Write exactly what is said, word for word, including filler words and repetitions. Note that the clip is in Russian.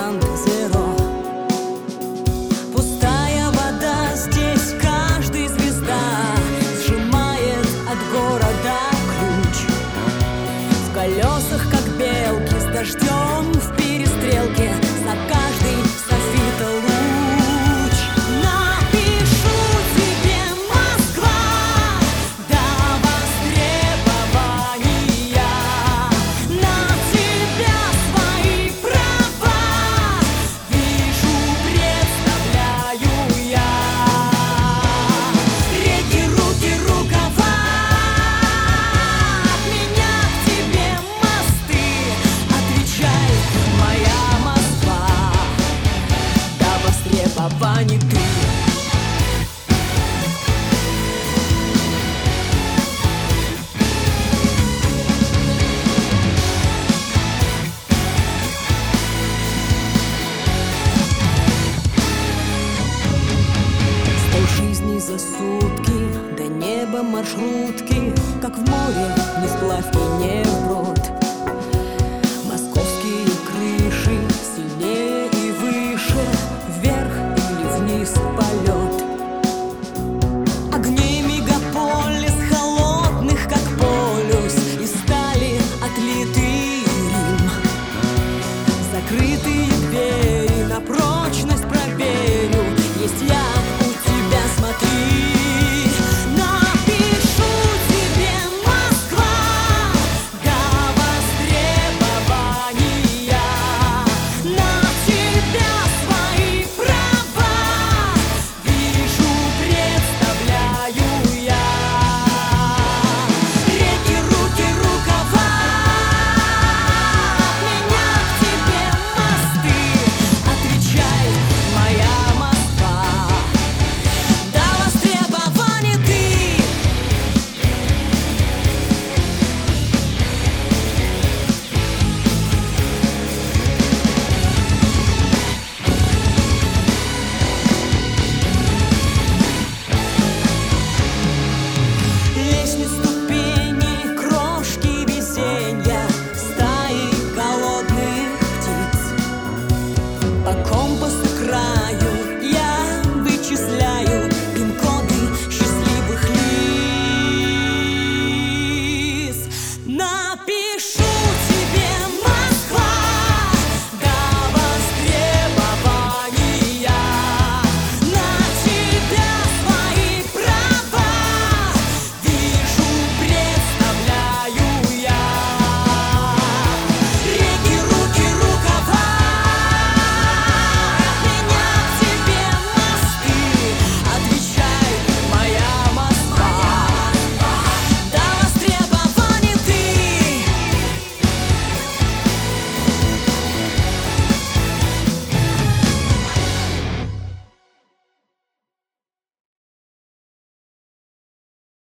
Гранд Зеро. Пустая вода, здесь каждый звезда сжимает от города ключ. В колесах, как белки, с дождем в перестрелке, за каждый софита луч. Напишу тебе, Москва, до востребования. На тебя свои права вижу, представляю я. Реки, руки, рукава, от меня к тебе мосты. Отвечай, моя Москва, до востребований ты. Сто жизней за сутки, до неба маршрутки, как в море, не вплавь и не вброд.